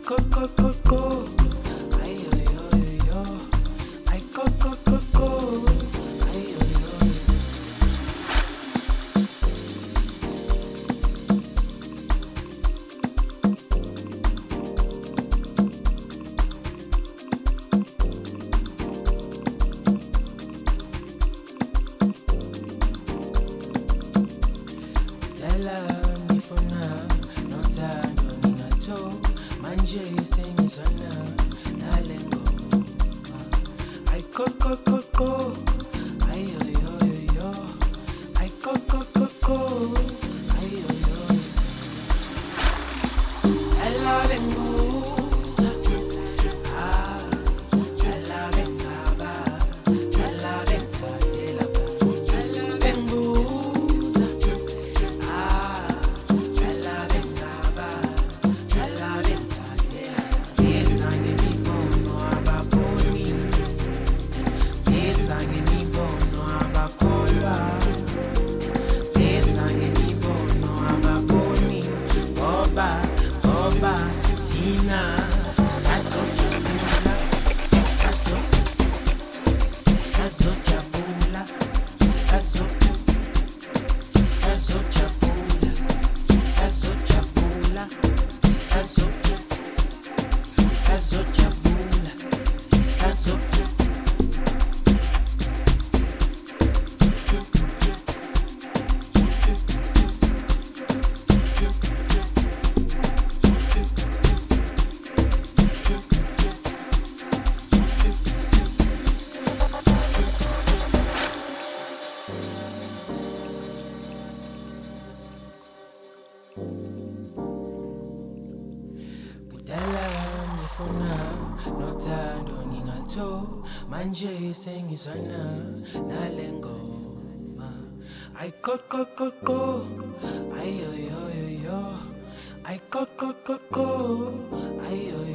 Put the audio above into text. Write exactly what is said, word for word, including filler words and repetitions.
go go go go. Ay yo yo yo yo. I go go go go. Ay yo yo. Dala nifuna notando ningato manje sengizwana nalengo. I go go go go. Ay yo yo yo yo. I go go go go. Ay yo yo. Ella venguza. Ah, ella ventaba. Ella ventatela. Ella venguza. Ah, ella ventaba. Ella ventatela. Esa che mi bono abaconi. Esa che mi bono abacola. Esa che mi bono abaconi. Oba, oba, Tina. Sazo chabula. Sazo. Sazo chabula. Sazo. Sazo chabula. Sazo chabula. Sazo. Sazo chabula. Sazo. Kudala nifuna notando ngingalto manje sengizwana nalengoma. I go go go go. Ay yo yo yo yo. I go go go go. Ay yo